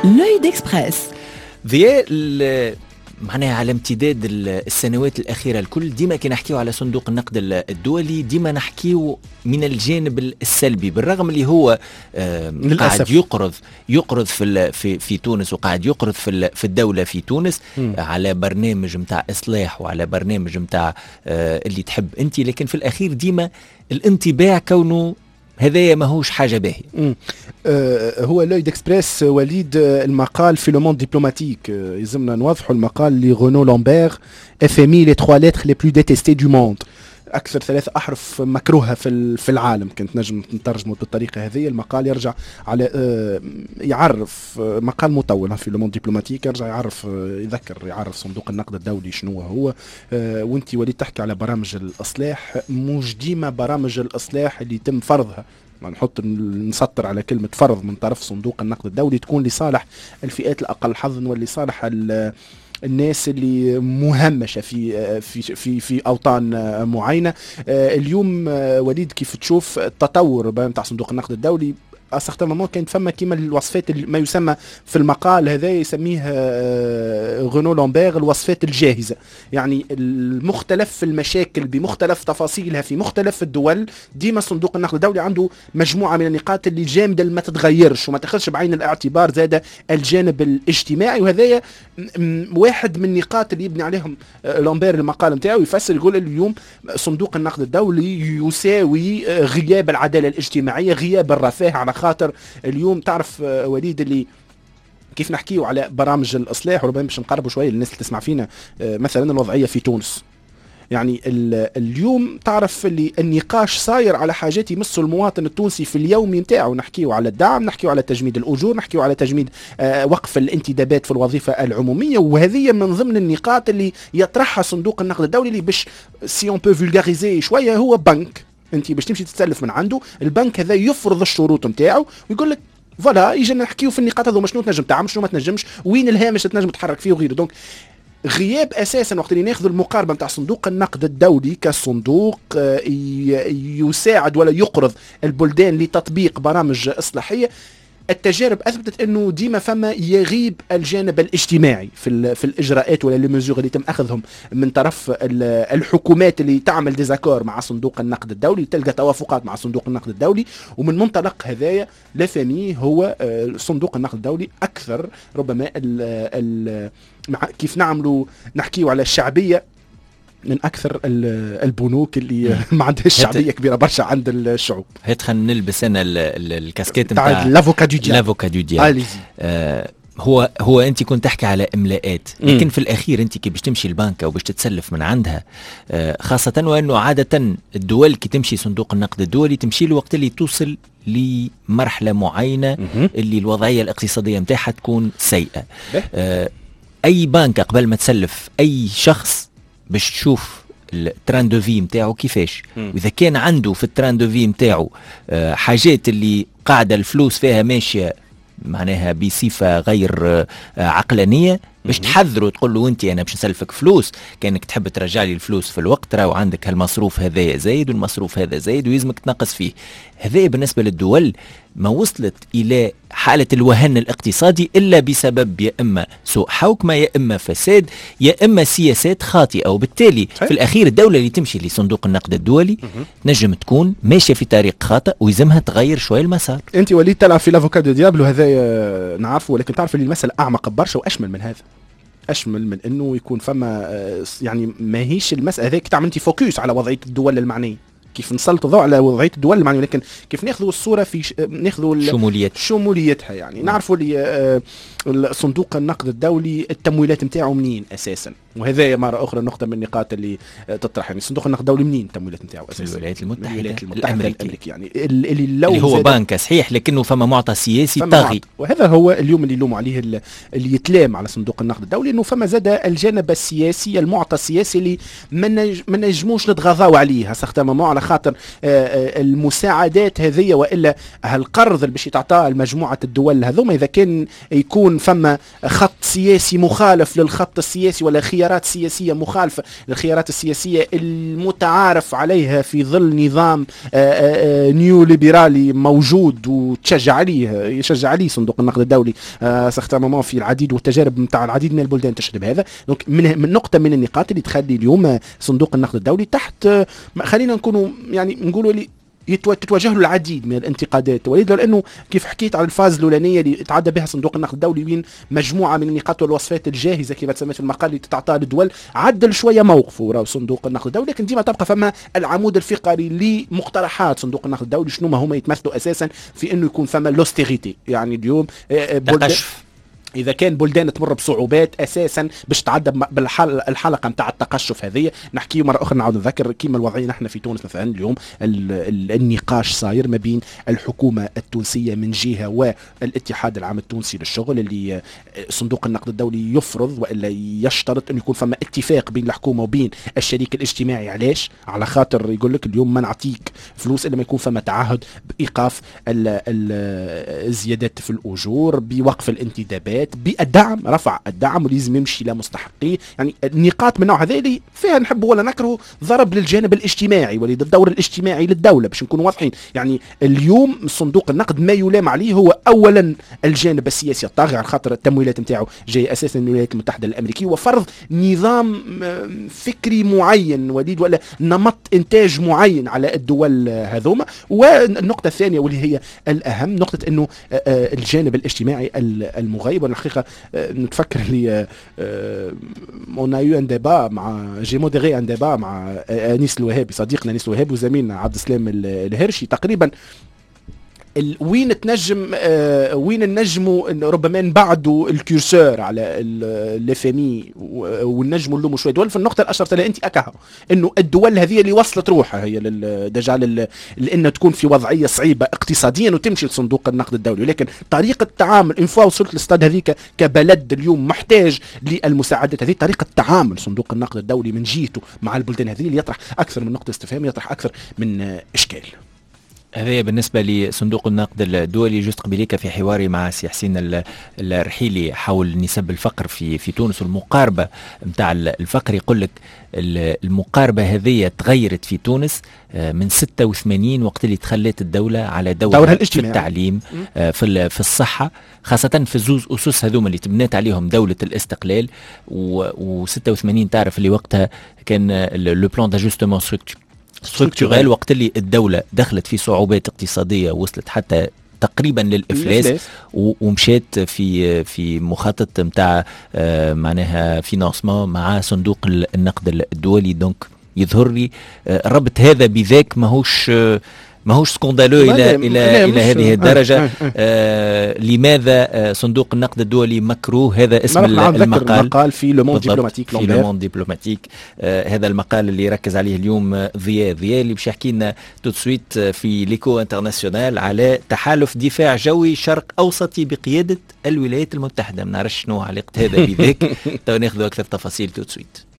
لوي ديكسبريس. ضياء معناها على امتداد السنوات الأخيرة الكل ديما كي نحكيو على صندوق النقد الدولي ديما نحكيو من الجانب السلبي، بالرغم اللي هو قاعد يقرض في تونس، وقاعد يقرض في الدولة في تونس على برنامج متاع إصلاح وعلى برنامج متاع اللي تحب أنت، لكن في الأخير ديما الانطباع كونه هذايا ماهوش حاجة باهية. هو لوي ديكسبريس وليد المقال في لو موند ديبلوماتيك، يلزمنا نوضحوا المقال لغونو لامبير FMI les 3 lettres les plus détestées du monde، أكثر 3 أحرف مكروهة في العالم. كنت نجم نترجمه بالطريقة هذه. المقال يرجع على يعرف، مقال مطول في لو موند ديبلوماتيك، يرجع يعرف صندوق النقد الدولي شنو هو. وانت وليد تحكي على برامج الإصلاح، مش ديما برامج الإصلاح اللي يتم فرضها، نسطر على كلمة فرض من طرف صندوق النقد الدولي، تكون لصالح الفئات الأقل حظا ولصالح الناس اللي مهمشة في أوطان معينة. اليوم وليد كيف تشوف التطور بتاع صندوق النقد الدولي؟ أستخدم كانت فما كيما الوصفات ما يسمى في المقال هذا يسميه غونو لامبير الوصفات الجاهزة، يعني المختلف المشاكل بمختلف تفاصيلها في مختلف الدول. ديما صندوق النقد الدولي عنده مجموعة من النقاط اللي جامدة ما تتغيرش وما تاخذش بعين الاعتبار زاد الجانب الاجتماعي، وهذا واحد من النقاط اللي يبني عليهم لامبير المقال نتاعو. يفسر يقول اليوم صندوق النقد الدولي يساوي غياب العدالة الاجتماعية، غياب الرفاه، على خاطر اليوم تعرف وليد اللي كيف نحكيو على برامج الإصلاح، وربما باش نقربوا شوية للناس اللي تسمع فينا، مثلا الوضعية في تونس. يعني اليوم تعرف اللي النقاش صاير على حاجات يمسوا المواطن التونسي في اليومي نتاعو. نحكيو على الدعم، نحكيو على تجميد الأجور، نحكيو على تجميد وقف الانتدابات في الوظيفة العمومية، وهذه من ضمن النقاط اللي يطرحها صندوق النقد الدولي، اللي باش سي اون بو فولغاريزي شوية هو بنك. انت باش تمشي تتسلف من عنده، البنك هذا يفرض الشروط نتاعو ويقول لك فوالا يجي نحكيو في النقاط هذو، شنو تنجم تعمل شنو ما تنجمش، وين الهامش تنجم تتحرك فيه وغيره. دونك غياب اساسا وقت اللي ناخذ المقاربه نتاع صندوق النقد الدولي كصندوق يساعد ولا يقرض البلدان لتطبيق برامج اصلاحيه، التجارب اثبتت انه ديما فما يغيب الجانب الاجتماعي في الاجراءات ولا المزور اللي تم اخذهم من طرف الحكومات اللي تعمل ديزاكور مع صندوق النقد الدولي، تلقى توافقات مع صندوق النقد الدولي. ومن منطلق هذايا لافامي هو صندوق النقد الدولي اكثر ربما كيف نعملوا نحكيو على الشعبيه من اكثر البنوك اللي ما عندهاش شعبيه كبيره برشا عند الشعوب. هات خلينا نلبس انا الكاسكيت نتاع لافوكا دو ديال. هو انت كنت تحكي على املاءات، لكن في الاخير انت كي باش تمشي البنكه وباش تتسلف من عندها، خاصه وانه عاده الدول كي تمشي صندوق النقد الدولي تمشي له وقت اللي توصل لمرحله معينه اللي الوضعيه الاقتصاديه نتاعها تكون سيئه. اي بنكه قبل ما تسلف اي شخص باش تشوف التران دو في نتاعو كيفاش، واذا كان عنده في التران دو في نتاعو حاجات اللي قاعده الفلوس فيها ماشيه معناها بصفه غير عقلانيه، باش تحذره تقول له انت انا باش نسلفك فلوس، كانك تحب ترجع لي الفلوس في الوقت، راهو عندك هالمصروف هذا زايد والمصروف هذا زايد ويلزمك تنقص فيه. هذا بالنسبه للدول ما وصلت الى حاله الوهن الاقتصادي الا بسبب يا اما سوء حوكمه يا اما فساد يا اما سياسات خاطئه، وبالتالي في الاخير الدوله اللي تمشي لصندوق النقد الدولي نجم تكون ماشيه في طريق خاطئ ويلزمها تغير شويه المسار. انت وليد تلعب في لافوكا دو ديابلو هذا نعرفه، ولكن تعرف اللي المساله اعمق برشا واشمل من هذا، اشمل من انه يكون فما يعني ماهيش المساله هذيك تعمل انت فوكس على وضعيه الدول المعنيه، كيف نسلط ضوء على وضعيه الدول المعنيه، لكن كيف ناخذوا الصوره في ناخذوا شموليتها. يعني نعرفوا لي صندوق النقد الدولي التمويلات نتاعو منين اساسا، وهذا مره اخرى نقطه من النقاط اللي تطرح. يعني صندوق النقد الدولي منين التمويلات نتاعو اساسا؟ الولايات المتحده الامريكيه، يعني اللي هو بنك صحيح لكنه فما معطى سياسي طاغي، وهذا هو اليوم اللي يلوموا عليه اللي يتلام على صندوق النقد الدولي، انه فما زاد الجانب السياسي، المعطى السياسي اللي ما نجموش نتغاضوا عليه. هسه على خاطر المساعدات هذه والا هالقرض اللي باش يتعطى لمجموعه الدول هذوما اذا كان يكون فما خط سياسي مخالف للخط السياسي ولا خيارات سياسيه مخالفه للخيارات السياسيه المتعارف عليها في ظل نظام نيو ليبرالي موجود وتشجع عليه يشجع عليه صندوق النقد الدولي سختامون في العديد والتجارب نتاع العديد من البلدان تشهد بهذا. دونك من نقطه من النقاط اللي تخلي اليوم صندوق النقد الدولي تحت خلينا نكونوا يعني نقولوا لي تتواجه له العديد من الانتقادات وليد، لانه كيف حكيت على الفاز الاولانيه اللي تعدى بها صندوق النقد الدولي بين مجموعه من النقاط والوصفات الجاهزه كما تسميت في المقال اللي تتعطى للدول، عدل شويه موقفه راهو صندوق النقد الدولي، لكن ديما تبقى فما العمود الفقري لمقترحات صندوق النقد الدولي شنو ما هما يتمثلوا اساسا في انه يكون فما لوستيغيتي. يعني اليوم إذا كان بلدان تمر بصعوبات أساسا باش تعدى بالحلقة نتاع التقشف هذه، نحكي مرة أخرى نعود نذكر كيما الوضعية نحن في تونس مثلا اليوم النقاش صاير ما بين الحكومة التونسية من جهة والاتحاد العام التونسي للشغل، اللي صندوق النقد الدولي يفرض وإلا يشترط أن يكون فما اتفاق بين الحكومة وبين الشريك الاجتماعي. علاش؟ على خاطر يقول لك اليوم ما نعطيك فلوس إلا ما يكون فما تعهد بإيقاف الزيادات في الأجور، بوقف الانتدابات، بالدعم، رفع الدعم ولازم يمشي لمستحقيه. يعني النقاط من النوع هذا اللي فيها نحب ولا نكره ضرب للجانب الاجتماعي وليد الدور الاجتماعي للدوله باش نكونوا واضحين. يعني اليوم صندوق النقد ما يلام عليه هو اولا الجانب السياسي الطاغي على خاطر التمويلات نتاعو جاي اساسا من الولايات المتحده الامريكيه، وفرض نظام فكري معين وليد ولا نمط انتاج معين على الدول هذوما. والنقطه الثانيه واللي هي الاهم نقطه انه الجانب الاجتماعي المغيب. الحقيقه نتفكر لي اون ايو ان ديبا مع جي موديري ان ديبا مع انيس الوهابي صديقنا انيس الوهابي وزميلنا عبد السلام الهرشي تقريبا وين تنجم وين ننجموا ربما نبعدوا الكورسور على الفامي وننجموا نلوموا شويه دول في النقطه اللي اشرت لها انت اكاها انه الدول هذه اللي وصلت روحها هي دجا لان تكون في وضعيه صعيبه اقتصاديا وتمشي لصندوق النقد الدولي، ولكن طريقه التعامل ان فوا وصلت للاستاد هذيك كبلد اليوم محتاج للمساعدات هذه، طريقه تعامل صندوق النقد الدولي من جهته مع البلدان هذه اللي يطرح اكثر من نقطه استفهام، يطرح اكثر من اشكال. هذا بالنسبة لصندوق النقد الدولي. جزت قبليك في حواري مع سي حسين الرحيلي حول نسب الفقر في تونس والمقاربة متاع الفقر، يقول لك المقاربة هذه تغيرت في تونس من 86 وقت اللي تخلت الدولة على دورها في التعليم في الصحة، خاصة في الزوز أسس هذوما اللي تبنات عليهم دولة الاستقلال. و86 تعرف اللي وقتها كان لو بلان داجوستمون ستركتورال، وقت اللي الدولة دخلت في صعوبات اقتصادية وصلت حتى تقريبا للإفلاس ومشات في مخطط متاع معناها فينانسمون مع صندوق النقد الدولي. دونك يظهر لي ربط هذا بذاك ماهوش سكوندالو الى هذه الدرجه. لماذا صندوق النقد الدولي مكروه؟ هذا اسم المقال في لو موند ديبلوماتيك. في لو موند ديبلوماتيك هذا المقال اللي ركز عليه اليوم ضياء اللي باش يحكي لنا تو سويت في ليكو انترناسيونال على تحالف دفاع جوي شرق اوسطي بقياده الولايات المتحده. ما نعرفش شنو علاقه هذا بذاك. تو ناخذ اكثر تفاصيل تو سويت.